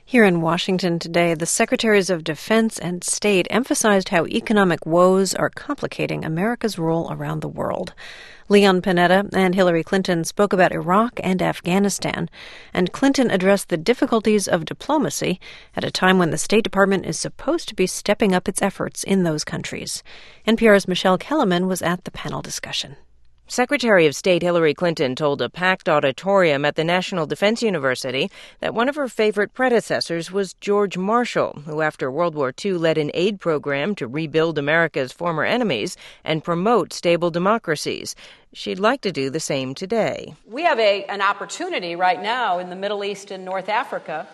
Here in Washington today, the Secretaries of Defense and State emphasized how economic woes are complicating America's role around the world. Leon Panetta and Hillary Clinton spoke about Iraq and Afghanistan, and Clinton addressed the difficulties of diplomacy at a time when the State Department is supposed to be stepping up its efforts in those countries. NPR's Michelle Kellerman was at the panel discussion. Secretary of State Hillary Clinton told a packed auditorium at the National Defense University that one of her favorite predecessors was George Marshall, who after World War II led an aid program to rebuild America's former enemies and promote stable democracies. She'd like to do the same today. We have an opportunity right now in the Middle East and North Africa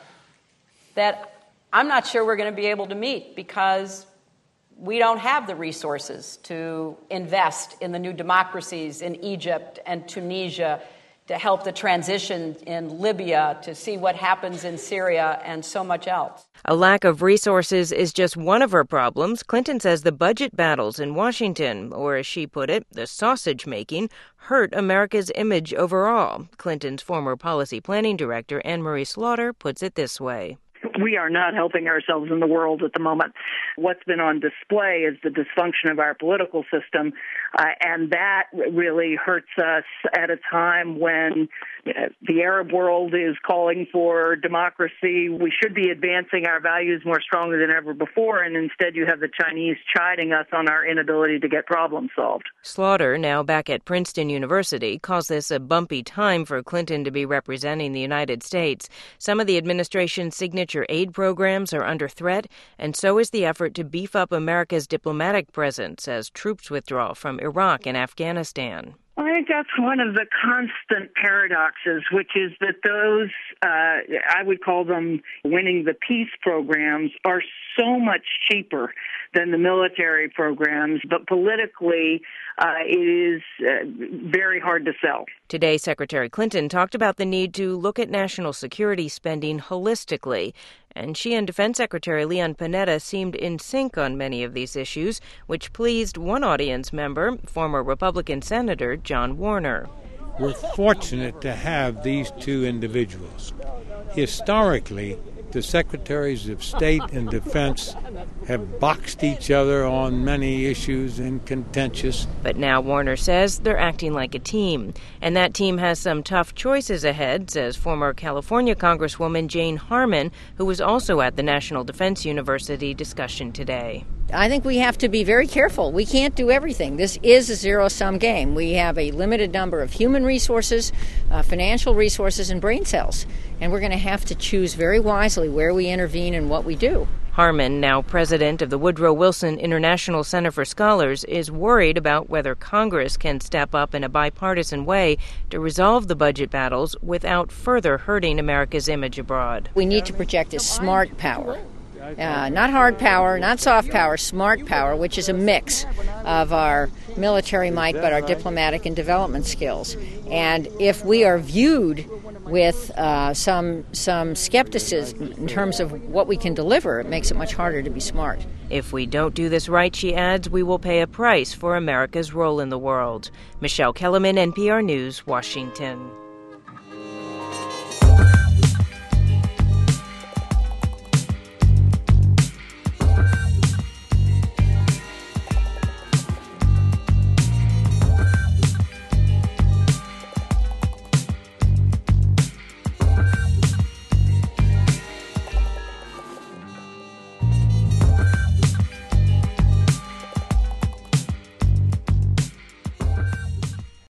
that I'm not sure we're going to be able to meet because we don't have the resources to invest in the new democracies in Egypt and Tunisia, to help the transition in Libya, to see what happens in Syria, and so much else. A lack of resources is just one of her problems. Clinton says the budget battles in Washington, or as she put it, the sausage making, hurt America's image overall. Clinton's former policy planning director, Anne Marie Slaughter, puts it this way. We are not helping ourselves in the world at the moment. What's been on display is the dysfunction of our political system, and that really hurts us at a time when the Arab world is calling for democracy. We should be advancing our values more strongly than ever before, and instead you have the Chinese chiding us on our inability to get problems solved. Slaughter, now back at Princeton University, calls this a bumpy time for Clinton to be representing the United States. Some of the administration's signature aid programs are under threat, and so is the effort to beef up America's diplomatic presence as troops withdraw from Iraq and Afghanistan. I think that's one of the constant paradoxes, which is that those, I would call them winning the peace programs, are so much cheaper than the military programs, but politically it is very hard to sell. Today, Secretary Clinton talked about the need to look at national security spending holistically, and she and Defense Secretary Leon Panetta seemed in sync on many of these issues, which pleased one audience member, former Republican Senator John Warner. We're fortunate to have these two individuals. Historically, the Secretaries of State and Defense have boxed each other on many issues and contentious. But now Warner says they're acting like a team. And that team has some tough choices ahead, says former California Congresswoman Jane Harman, who was also at the National Defense University discussion today. I think we have to be very careful. We can't do everything. This is a zero-sum game. We have a limited number of human resources, financial resources, and brain cells. And we're going to have to choose very wisely where we intervene and what we do. Harman, now president of the Woodrow Wilson International Center for Scholars, is worried about whether Congress can step up in a bipartisan way to resolve the budget battles without further hurting America's image abroad. We need to project as smart power. Not hard power, not soft power, smart power, which is a mix of our military might but our diplomatic and development skills. And if we are viewed with some skepticism in terms of what we can deliver, it makes it much harder to be smart. If we don't do this right, she adds, we will pay a price for America's role in the world. Michelle Kellerman, NPR News, Washington.